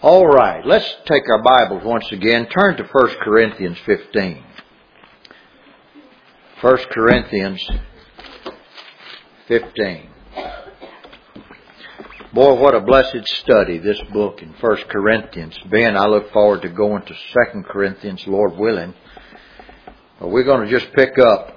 All right, let's take our Bibles once again. Turn to 1 Corinthians 15. 1 Corinthians 15. Boy, what a blessed study this book in 1 Corinthians. Ben, I look forward to going to 2 Corinthians, Lord willing. But we're going to just pick up.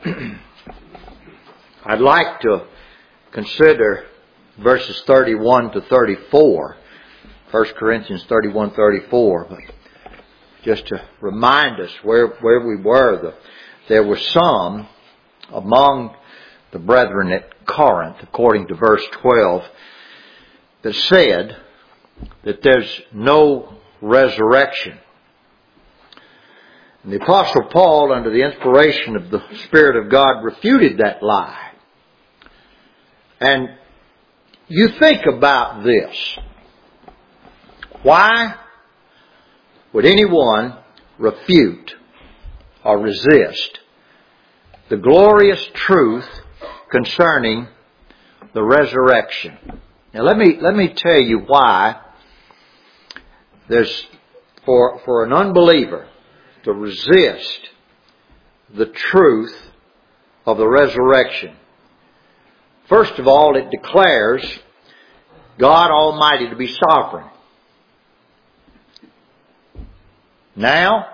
I'd like to consider verses 31 to 34. 1 Corinthians 31-34. But just to remind us where we were, there were some among the brethren at Corinth, according to verse 12, that said that there's no resurrection. And the Apostle Paul, under the inspiration of the Spirit of God, refuted that lie. And you think about this. Why would anyone refute or resist the glorious truth concerning the resurrection? Now let me tell you why there's for an unbeliever to resist the truth of the resurrection. First of all, it declares God Almighty to be sovereign. Now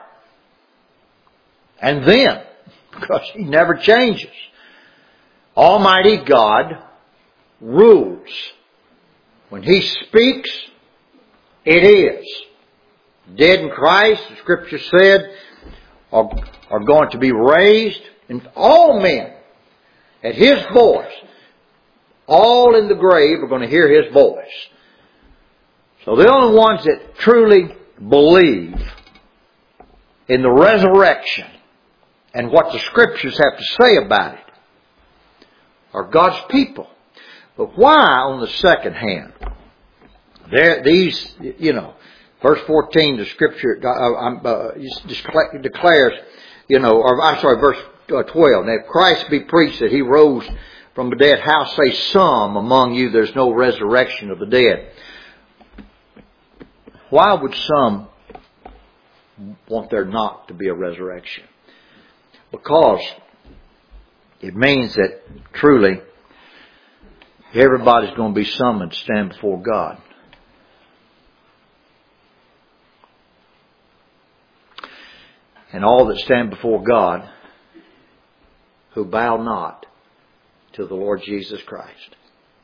and then, because He never changes. Almighty God rules. When He speaks, it is. Dead in Christ, the Scripture said, are going to be raised, and all men, at His voice, all in the grave are going to hear His voice. So the only ones that truly believe in the resurrection and what the Scriptures have to say about it are God's people. But why, on the second hand, verse 14, the Scripture declares, verse 12. Now, if Christ be preached that He rose from the dead, how say some among you there's no resurrection of the dead? Why would some want there not to be a resurrection? Because it means that truly everybody's going to be summoned to stand before God. And all that stand before God who bow not to the Lord Jesus Christ.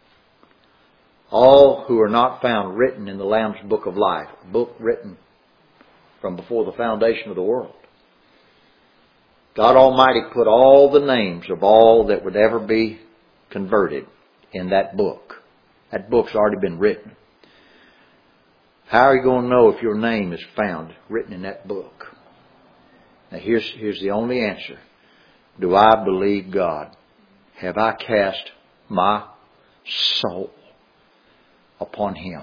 All who are not found written in the Lamb's book of life, a book written from before the foundation of the world. God Almighty put all the names of all that would ever be converted in that book. That book's already been written. How are you going to know if your name is found written in that book? Now here's the only answer. Do I believe God? Have I cast my soul upon Him?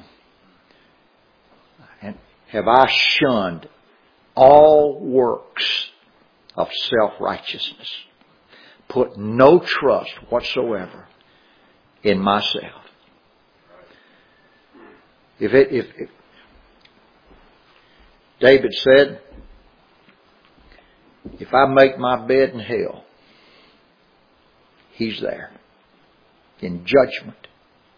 And have I shunned all works of self-righteousness? Put no trust whatsoever in myself. If David said, if I make my bed in hell, He's there in judgment.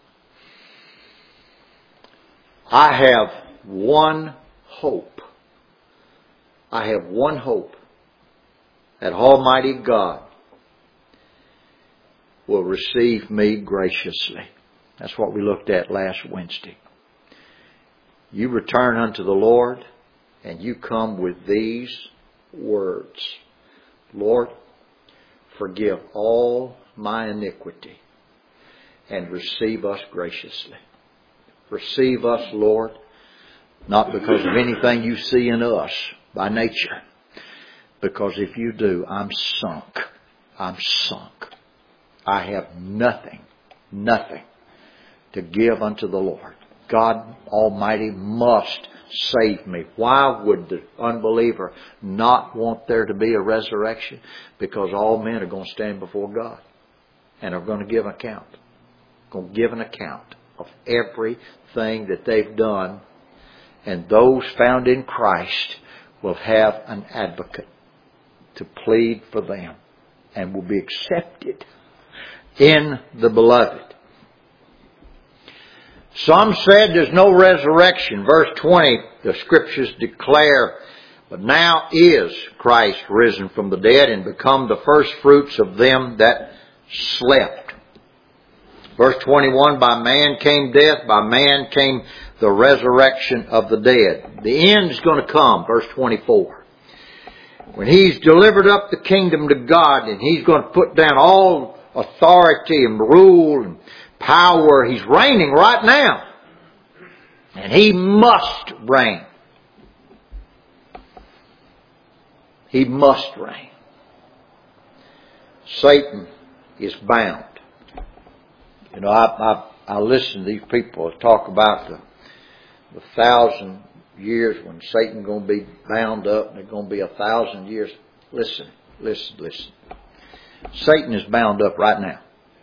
I have one hope. I have one hope that Almighty God will receive me graciously. That's what we looked at last Wednesday. You return unto the Lord and you come with these words. Lord, forgive all my iniquity and receive us graciously. Receive us, Lord, not because of anything you see in us by nature, because if you do, I'm sunk. I'm sunk. I have nothing to give unto the Lord. God Almighty must save me. Why would the unbeliever not want there to be a resurrection? Because all men are going to stand before God and are going to give an account. Going to give an account of everything that they've done And those found in Christ will have an advocate to plead for them and will be accepted in the beloved. Some said there's no resurrection. Verse 20, the Scriptures declare, but now is Christ risen from the dead and become the first fruits of them that slept. Verse 21, by man came death, by man came the resurrection of the dead. The end is going to come, verse 24. When He's delivered up the kingdom to God and He's going to put down all authority and rule and power. He's reigning right now. And He must reign. He must reign. Satan is bound. You know, I listen to these people talk about the 1,000 years when Satan's going to be bound up and there's going to be 1,000 years. Listen. Satan is bound up right now.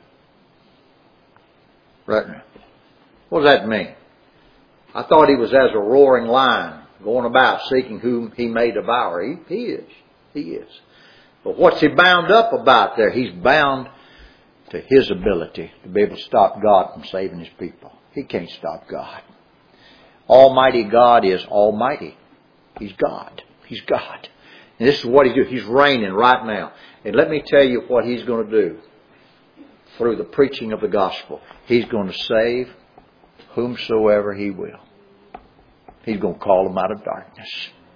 Right now. What does that mean? I thought he was as a roaring lion going about seeking whom he may devour. He is. But what's he bound up about there? He's bound to his ability to be able to stop God from saving His people. He can't stop God. Almighty God is almighty. He's God. He's God. And this is what He's doing. He's reigning right now. And let me tell you what He's going to do through the preaching of the gospel. He's going to save whomsoever He will. He's going to call them out of darkness.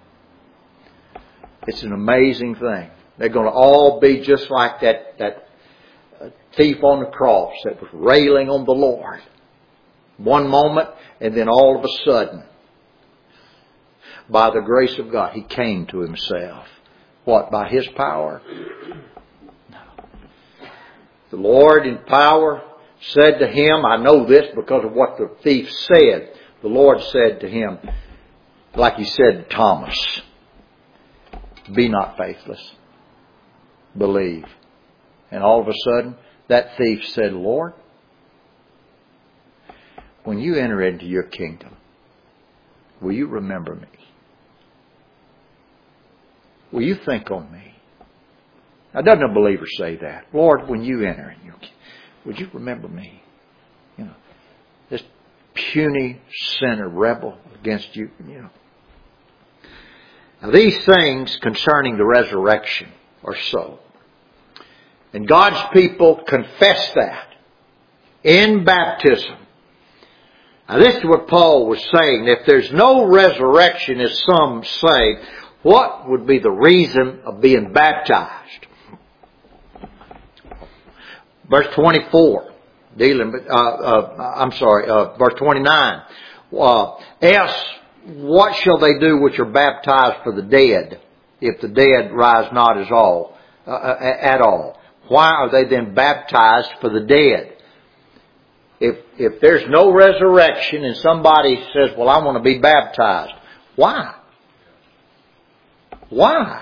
It's an amazing thing. They're going to all be just like that thief on the cross that was railing on the Lord. One moment, and then all of a sudden, by the grace of God, he came to himself. What? By his power? No. The Lord in power said to him, I know this because of what the thief said. The Lord said to him, like He said to Thomas, be not faithless. Believe. And all of a sudden, that thief said, Lord, when you enter into your kingdom, will you remember me? Will you think on me? Now, doesn't a believer say that? Lord, when you enter in your kingdom, would you remember me? You know, this puny sinner, rebel against you. You know. Now, these things concerning the resurrection are so. And God's people confess that in baptism. Now, this is what Paul was saying. If there's no resurrection, as some say, what would be the reason of being baptized? Verse 24, verse 29. Else, what shall they do which are baptized for the dead, if the dead rise not at all? Why are they then baptized for the dead? If there's no resurrection and somebody says, well, I want to be baptized. Why? Why?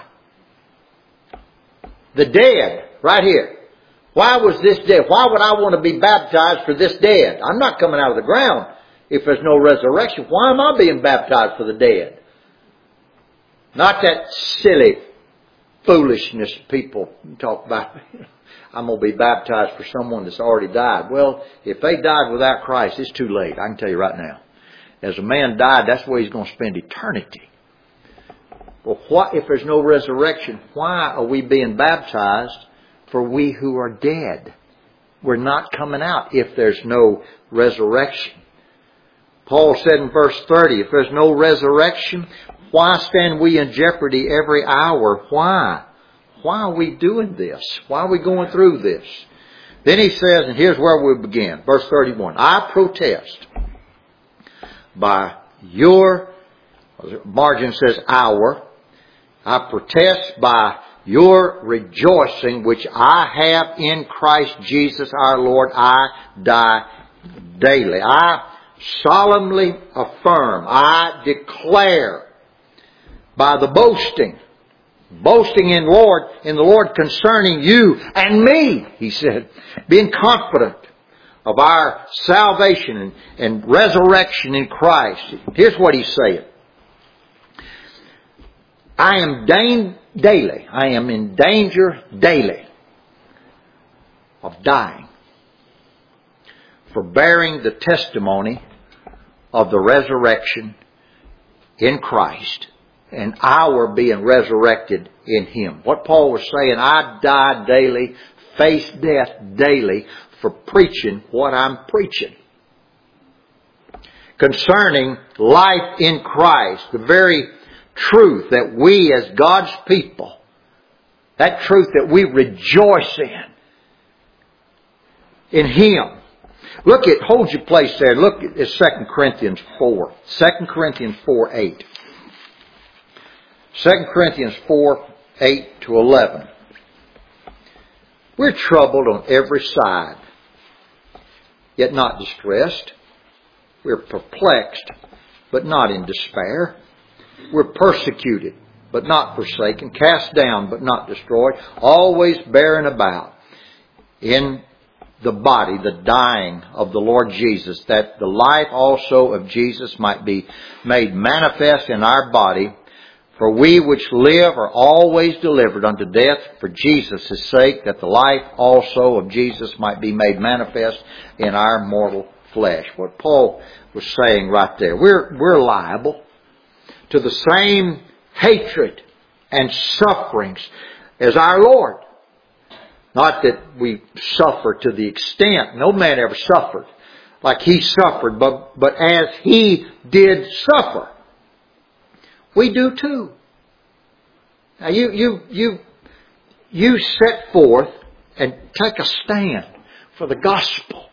The dead, right here. Why was this dead? Why would I want to be baptized for this dead? I'm not coming out of the ground if there's no resurrection. Why am I being baptized for the dead? Not that silly foolishness people talk about. I'm going to be baptized for someone that's already died. Well, if they died without Christ, it's too late. I can tell you right now. As a man died, that's where he's going to spend eternity. Well, what if there's no resurrection? Why are we being baptized for we who are dead? We're not coming out if there's no resurrection. Paul said in verse 30, if there's no resurrection, why stand we in jeopardy every hour? Why? Why are we doing this? Why are we going through this? Then he says, and here's where we begin. Verse 31. I protest by your, margin says our, I protest by your rejoicing which I have in Christ Jesus our Lord, I die daily. I solemnly affirm, I declare by the boasting in the Lord concerning you and me, he said, being confident of our salvation and resurrection in Christ. Here's what he's saying. I am in danger daily of dying for bearing the testimony of the resurrection in Christ and our being resurrected in Him. What Paul was saying, I die daily, face death daily for preaching what I'm preaching. Concerning life in Christ, the very truth that we as God's people, that truth that we rejoice in Him. Hold your place there. Look at 2 Corinthians 4. 2 Corinthians 4:8. 2 Corinthians 4:8-11. We're troubled on every side, yet not distressed. We're perplexed, but not in despair. We're persecuted, but not forsaken. Cast down, but not destroyed. Always bearing about in the body the dying of the Lord Jesus, that the life also of Jesus might be made manifest in our body. For we which live are always delivered unto death for Jesus' sake, that the life also of Jesus might be made manifest in our mortal flesh. What Paul was saying right there. We're liable to the same hatred and sufferings as our Lord. Not that we suffer to the extent, no man ever suffered like He suffered, but as He did suffer, we do too. Now you set forth and take a stand for the gospel.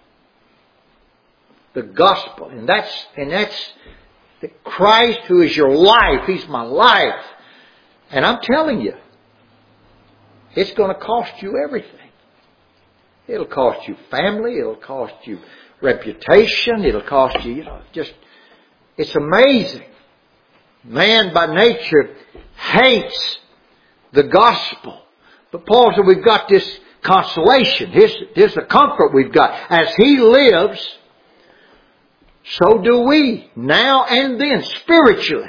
The gospel. And that's the Christ who is your life. He's my life. And I'm telling you, it's going to cost you everything. It'll cost you family. It'll cost you reputation. It'll cost you, it's amazing. Man by nature hates the gospel. But Paul said we've got this consolation. Here's the comfort we've got. As He lives, so do we, now and then, spiritually.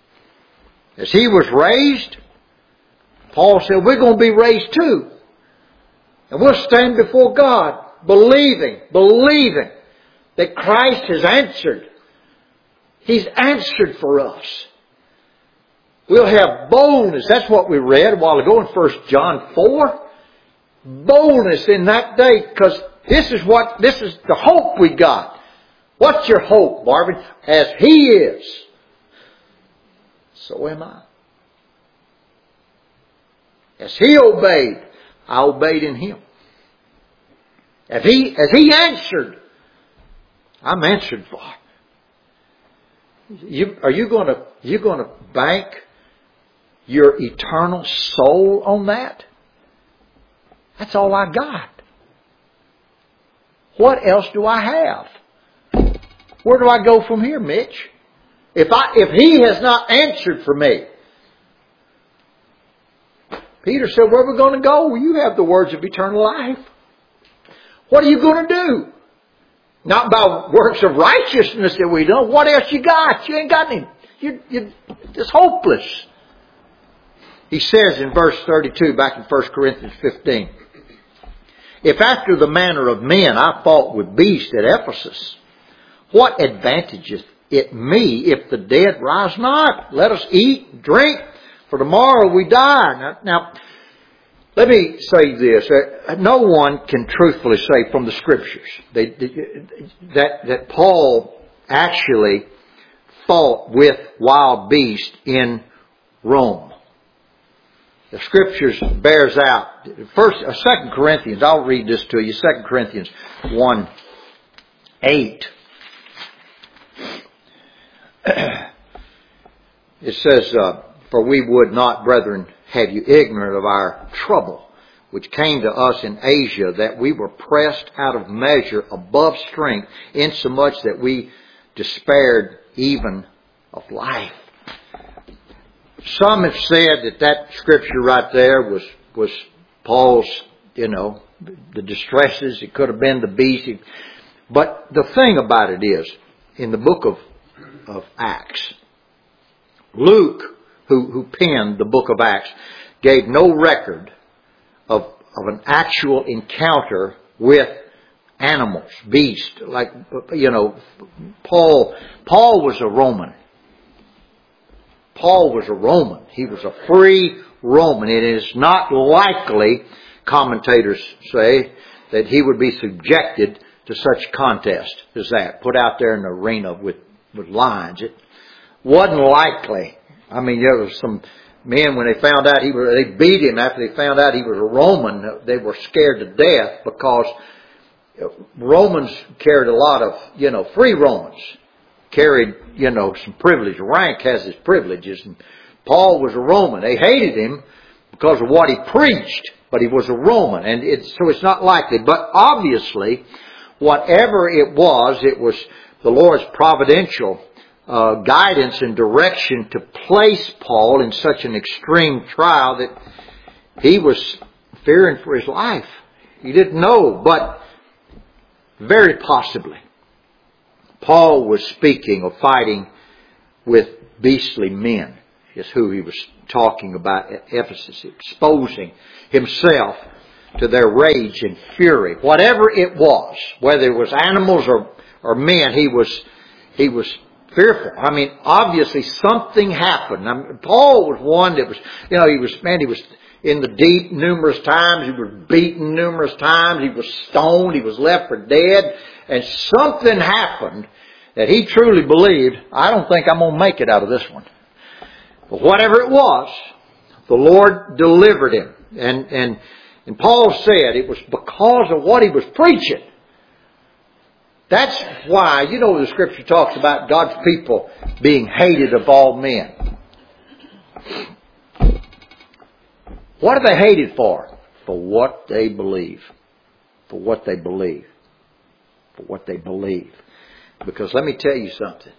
As He was raised, Paul said we're going to be raised too. And we'll stand before God, believing that Christ has answered. He's answered for us. We'll have boldness. That's what we read a while ago in 1 John 4. Boldness in that day, because this is the hope we got. What's your hope, Marvin? As He is, so am I. As He obeyed, I obeyed in Him. As He answered, I'm answered for. Are you going to bank your eternal soul on that? That's all I got. What else do I have? Where do I go from here, Mitch? If He has not answered for me. Peter said, where are we going to go? Well, you have the words of eternal life. What are you going to do? Not by works of righteousness that we know. What else you got? You ain't got any. You're just hopeless. He says in verse 32, back in 1 Corinthians 15, if after the manner of men I fought with beasts at Ephesus, what advantageth it me if the dead rise not? Let us eat, drink, for tomorrow we die. Now, let me say this. No one can truthfully say from the Scriptures that Paul actually fought with wild beasts in Rome. The Scriptures bears out. 2 Corinthians, I'll read this to you. 2 Corinthians 1:8. It says, for we would not, brethren, have you ignorant of our trouble, which came to us in Asia, that we were pressed out of measure above strength, insomuch that we despaired even of life. Some have said that scripture right there was Paul's, the distresses. It could have been the beast. But the thing about it is, in the book of Acts, Luke, who penned the book of Acts, gave no record of an actual encounter with animals, beasts. Like, Paul was a Roman. Paul was a Roman. He was a free Roman. It is not likely, commentators say, that he would be subjected to such contest as that, put out there in the arena with lions. It wasn't likely. I mean, there was some men, when they found out they beat him after they found out he was a Roman, they were scared to death, because Romans carried a lot of, free Romans carried, some privilege. Rank has its privileges. And Paul was a Roman. They hated him because of what he preached, but he was a Roman. And so it's not likely. But obviously, whatever it was the Lord's providential guidance and direction to place Paul in such an extreme trial that he was fearing for his life. He didn't know, but very possibly Paul was speaking or fighting with beastly men, is who he was talking about at Ephesus, exposing himself to their rage and fury. Whatever it was, whether it was animals or men, he was fearful. I mean, obviously something happened. I mean, Paul was one that was, he was in the deep numerous times. He was beaten numerous times. He was stoned. He was left for dead. And something happened that he truly believed, I don't think I'm going to make it out of this one. But whatever it was, the Lord delivered him. And Paul said it was because of what he was preaching. That's why, the Scripture talks about God's people being hated of all men. What are they hated for? For what they believe. For what they believe. For what they believe. Because let me tell you something.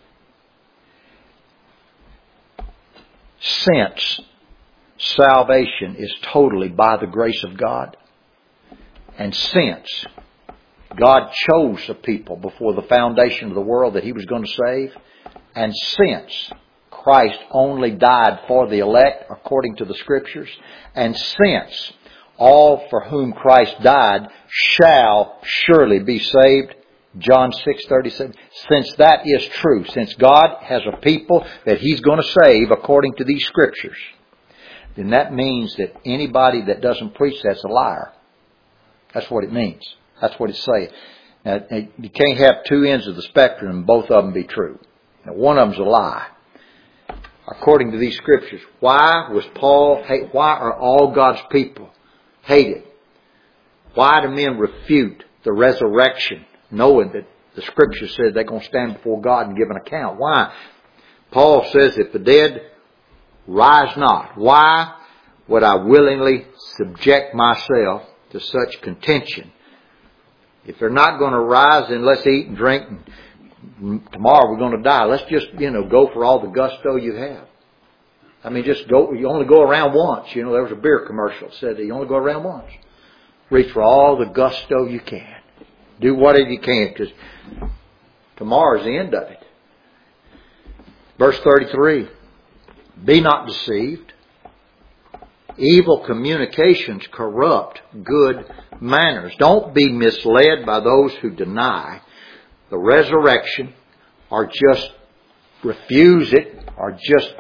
Since salvation is totally by the grace of God, and since God chose a people before the foundation of the world that He was going to save, and since Christ only died for the elect according to the Scriptures, and since all for whom Christ died shall surely be saved, John 6:37, since that is true, since God has a people that He's going to save according to these Scriptures, then that means that anybody that doesn't preach that's a liar. That's what it means. That's what it's saying. Now, you can't have two ends of the spectrum and both of them be true. Now, one of them's a lie. According to these Scriptures, why was Paul hated? Why are all God's people hated? Why do men refute the resurrection, knowing that the Scripture says they're going to stand before God and give an account? Why? Paul says, if the dead rise not, why would I willingly subject myself to such contention? If they're not going to rise, then let's eat and drink, and tomorrow we're going to die. Let's just, go for all the gusto you have. I mean, just go. You only go around once. There was a beer commercial that said that you only go around once. Reach for all the gusto you can. Do whatever you can, because tomorrow's the end of it. Verse 33. Be not deceived. Evil communications corrupt good manners. Don't be misled by those who deny the resurrection, or just refuse it, or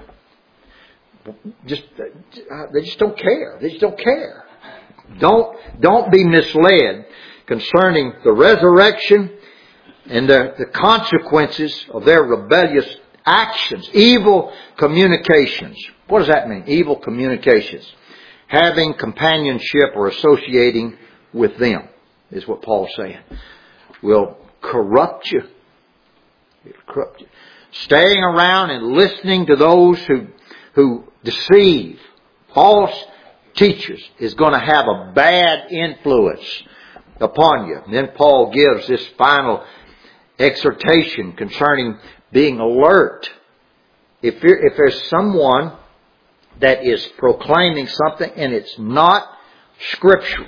they just don't care. They just don't care. Don't be misled concerning the resurrection and the consequences of their rebellious actions. Evil communications. What does that mean? Evil communications. Having companionship or associating with them is what Paul's saying. Will corrupt you. It'll corrupt you. Staying around and listening to those who deceive, false teachers, is going to have a bad influence upon you. And then Paul gives this final exhortation concerning being alert. If there's someone that is proclaiming something and it's not scriptural,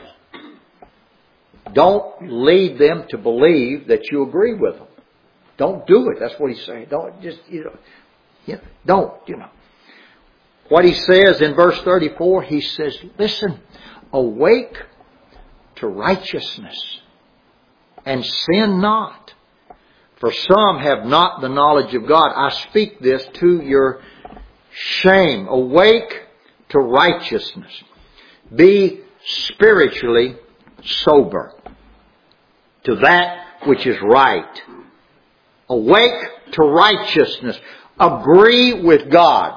don't lead them to believe that you agree with them. Don't do it. That's what he's saying. Don't just, don't. what he says in verse 34, he says, listen, awake to righteousness and sin not. For some have not the knowledge of God. I speak this to your shame. Awake to righteousness. Be spiritually sober to that which is right. Awake to righteousness. Agree with God.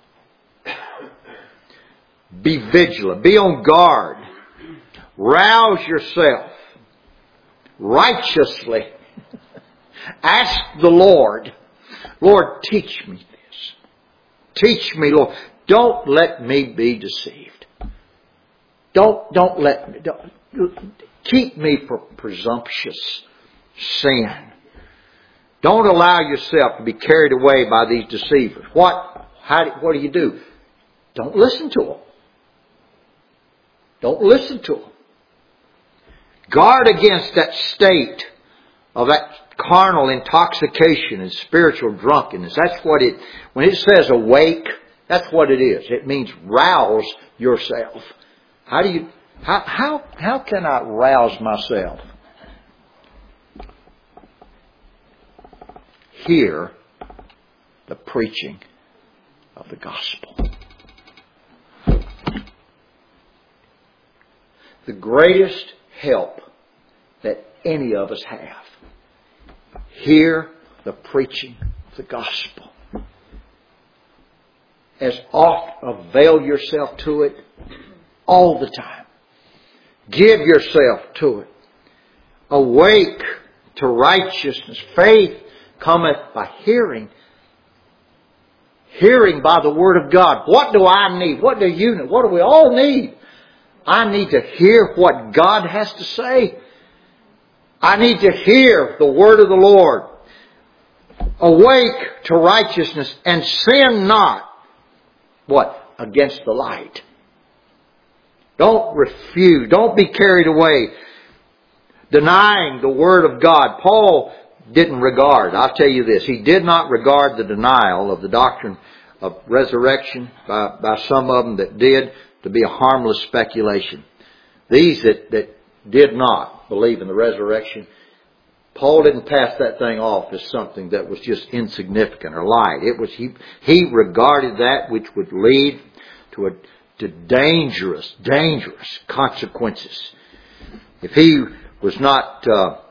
Be vigilant. Be on guard. Rouse yourself righteously. Ask the Lord, Lord, teach me this. Teach me, Lord. Don't let me be deceived. Don't let me. Keep me from presumptuous sin. Don't allow yourself to be carried away by these deceivers. What do you do? Don't listen to them. Don't listen to them. Guard against that state of that carnal intoxication and spiritual drunkenness. That's what when it says awake, that's what it is. It means rouse yourself. How can I rouse myself? Hear the preaching of the gospel. The greatest help that any of us have. Hear the preaching of the gospel. As oft avail yourself to it all the time. Give yourself to it. Awake to righteousness. Faith cometh by hearing. Hearing by the Word of God. What do I need? What do you need? What do we all need? I need to hear what God has to say. I need to hear the Word of the Lord. Awake to righteousness and sin not. What? Against the light. Don't refuse. Don't be carried away. Denying the Word of God. Paul didn't regard, I'll tell you this, he did not regard the denial of the doctrine of resurrection by some of them that did to be a harmless speculation. These that did not believe in the resurrection, Paul didn't pass that thing off as something that was just insignificant or light. It was he regarded that which would lead to dangerous consequences. If he was not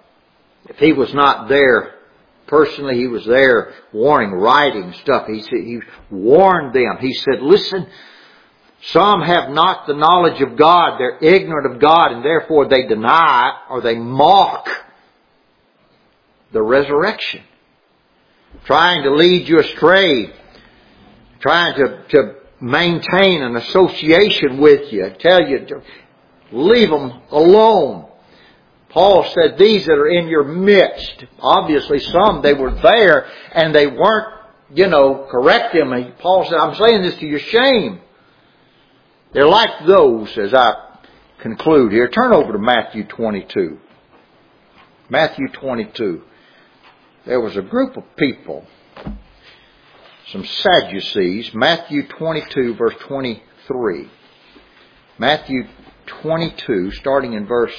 there personally, he was there warning, writing stuff. He warned them. He said, listen, some have not the knowledge of God. They're ignorant of God, and therefore they deny or they mock the resurrection. Trying to lead you astray. Trying to maintain an association with you. Tell you to leave them alone. Paul said, these that are in your midst, obviously some, they were there and they weren't, correct them. Paul said, I'm saying this to your shame. They're like those, as I conclude here. Turn over to Matthew 22. Matthew 22. There was a group of people, some Sadducees. Matthew 22, verse 23. Matthew 22, starting in verse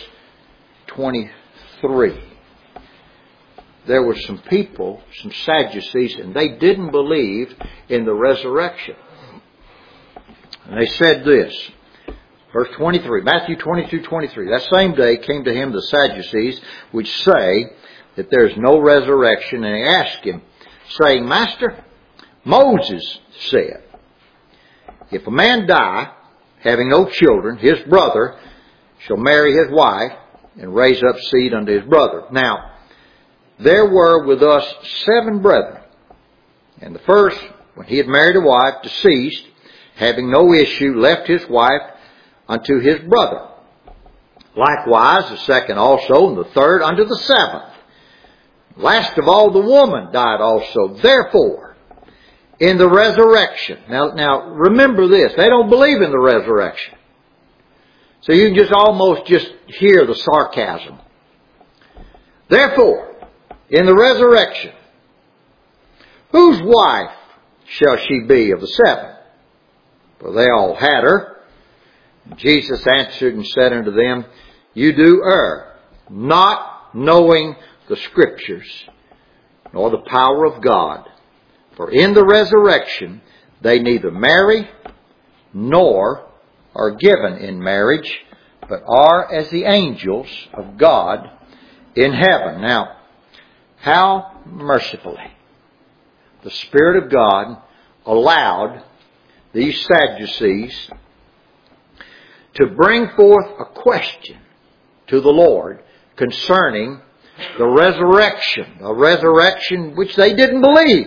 23. There were some people, some Sadducees, and they didn't believe in the resurrection. And they said this, verse 23, Matthew 22:23. That same day came to him the Sadducees, which say that there is no resurrection, and they asked him, saying, Master, Moses said, if a man die, having no children, his brother shall marry his wife, and raise up seed unto his brother. Now, there were with us 7 brethren. And the first, when he had married a wife, deceased, having no issue, left his wife unto his brother. Likewise, the second also, and the third unto the 7th. Last of all, the woman died also. Therefore, in the resurrection. Now remember this. They don't believe in the resurrection. So you can almost hear the sarcasm. Therefore, in the resurrection, whose wife shall she be of the 7? For they all had her. Jesus answered and said unto them, You do err, not knowing the Scriptures, nor the power of God. For in the resurrection they neither marry, nor are given in marriage, but are as the angels of God in heaven. Now, how mercifully the Spirit of God allowed these Sadducees to bring forth a question to the Lord concerning the resurrection, a resurrection which they didn't believe.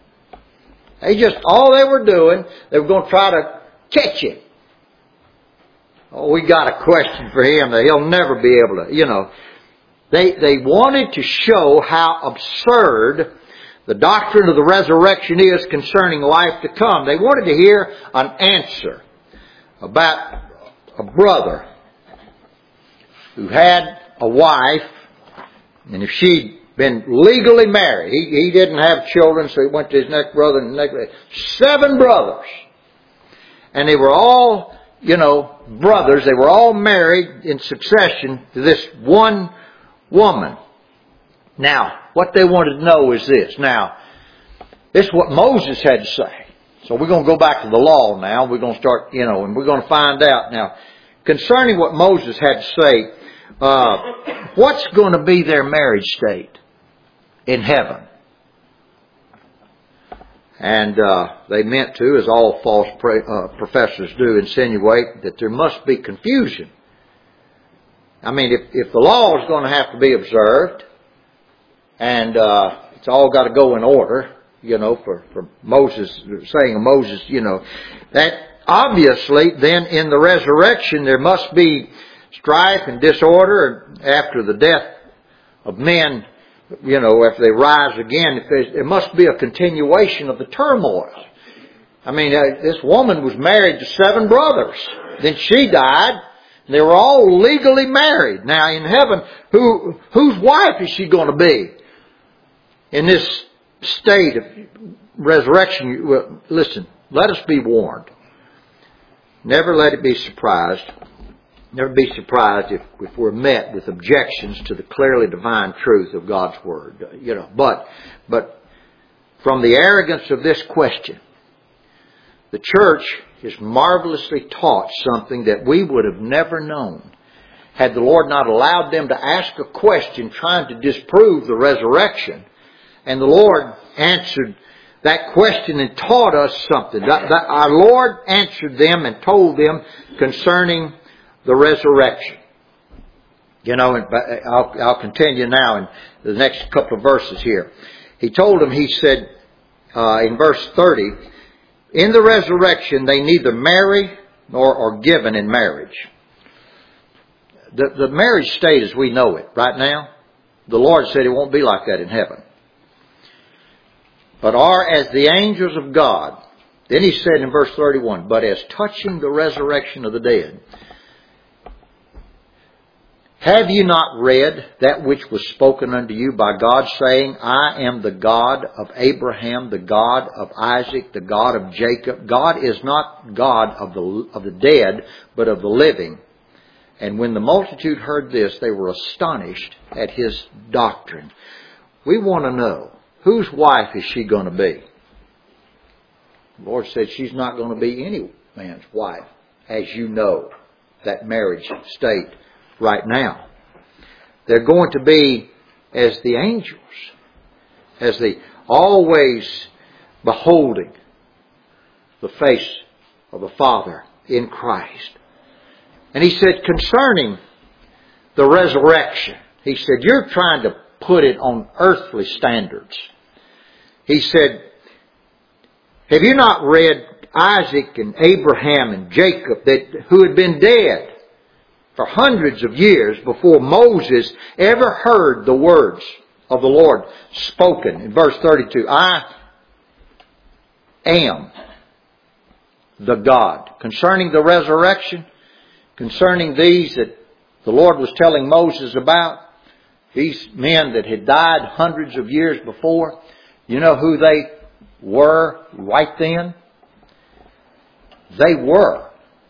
All they were doing, they were going to try to catch him. Oh, we got a question for him that he'll never be able to, They wanted to show how absurd the doctrine of the resurrection is concerning life to come. They wanted to hear an answer about a brother who had a wife, and if she'd been legally married, he didn't have children, so he went to his next brother and next 7 brothers. And they were all, brothers. They were all married in succession to this one woman. Now, what they wanted to know is this. Now, this is what Moses had to say. So we're going to go back to the law now. We're going to start, and we're going to find out. Now, concerning what Moses had to say, what's going to be their marriage state in heaven? And they meant to, as all false professors do, insinuate that there must be confusion. I mean, if the law is going to have to be observed, and it's all got to go in order, for Moses, saying of Moses, that obviously then in the resurrection there must be strife and disorder after the death of men, after they rise again. There must be a continuation of the turmoil. I mean, this woman was married to 7 brothers. Then she died. And they were all legally married. Now in heaven, whose wife is she going to be? In this state of resurrection, well, listen, let us be warned. Never let it be surprised. Never be surprised if we're met with objections to the clearly divine truth of God's Word. But from the arrogance of this question, the church is marvelously taught something that we would have never known had the Lord not allowed them to ask a question trying to disprove the resurrection. And the Lord answered that question and taught us something. Our Lord answered them and told them concerning the resurrection. I'll continue now in the next couple of verses here. He told them, he said, in verse 30, in the resurrection they neither marry nor are given in marriage. The marriage state as we know it right now, the Lord said it won't be like that in heaven. But are as the angels of God. Then he said in verse 31, but as touching the resurrection of the dead, have you not read that which was spoken unto you by God, saying, I am the God of Abraham, the God of Isaac, the God of Jacob. God is not God of the dead, but of the living. And when the multitude heard this, they were astonished at his doctrine. We want to know, whose wife is she going to be? The Lord said she's not going to be any man's wife, as you know, that marriage state right now. They're going to be as the angels, as the always beholding the face of the Father in Christ. And he said concerning the resurrection, he said, you're trying to put it on earthly standards. He said, have you not read Isaac and Abraham and Jacob who had been dead for hundreds of years before Moses ever heard the words of the Lord spoken? In verse 32, I am the God. Concerning the resurrection, concerning these that the Lord was telling Moses about, these men that had died hundreds of years before, you know who they were right then? They were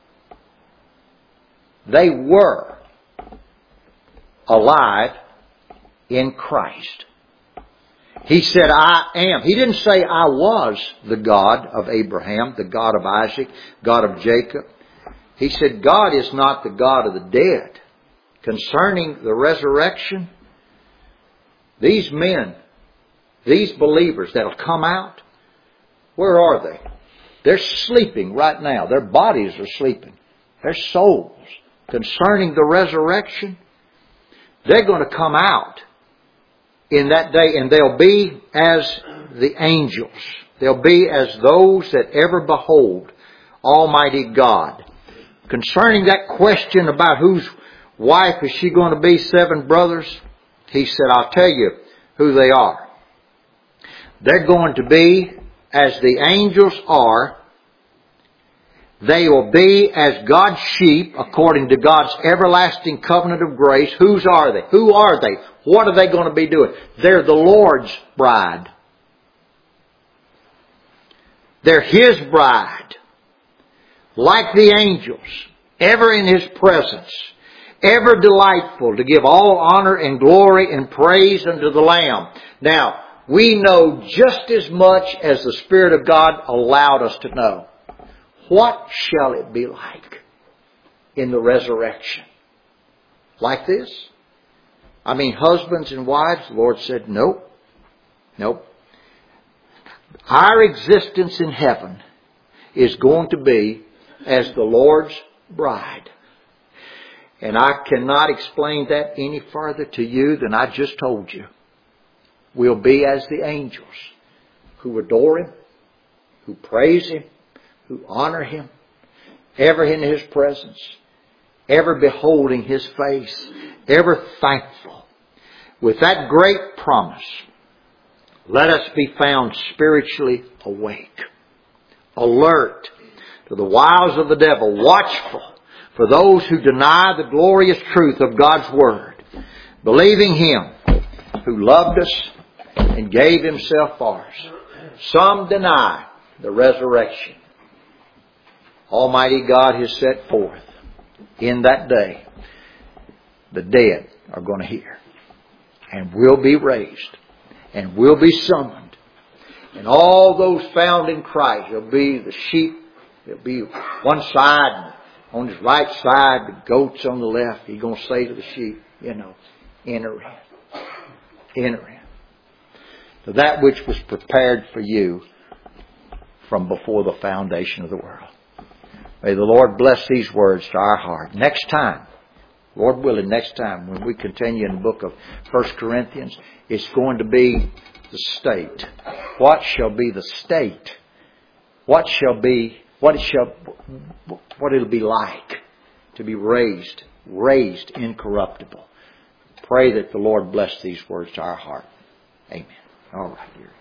alive in Christ. He said, I am. He didn't say I was the God of Abraham, the God of Isaac, God of Jacob. He said God is not the God of the dead. Concerning the resurrection, these men, these believers that will come out, where are they? They're sleeping right now. Their bodies are sleeping. Their souls. Concerning the resurrection, they're going to come out in that day, and they'll be as the angels. They'll be as those that ever behold Almighty God. Concerning that question about whose wife is she going to be, 7 brothers, he said, I'll tell you who they are. They're going to be as the angels are. They will be as God's sheep according to God's everlasting covenant of grace. Whose are they? Who are they? What are they going to be doing? They're the Lord's bride. They're His bride. Like the angels, ever in His presence, ever delightful to give all honor and glory and praise unto the Lamb. Now, we know just as much as the Spirit of God allowed us to know. What shall it be like in the resurrection? Like this? I mean, husbands and wives, the Lord said, nope. Nope. Our existence in heaven is going to be as the Lord's bride. And I cannot explain that any further to you than I just told you. We'll be as the angels who adore Him, who praise Him, who honor Him, ever in His presence, ever beholding His face, ever thankful. With that great promise, let us be found spiritually awake, alert to the wiles of the devil, watchful for those who deny the glorious truth of God's Word, believing Him who loved us and gave Himself for us. Some deny the resurrection. Almighty God has set forth in that day, the dead are going to hear and will be raised and will be summoned. And all those found in Christ, there'll be the sheep, there'll be one side, on His right side, the goats on the left. He's going to say to the sheep, enter in. Enter in. To that which was prepared for you from before the foundation of the world. May the Lord bless these words to our heart. Next time, Lord willing, next time when we continue in the book of 1 Corinthians, it's going to be the state. What shall be the state? What it'll be like to be raised incorruptible. Pray that the Lord bless these words to our heart. Amen. All right, dear.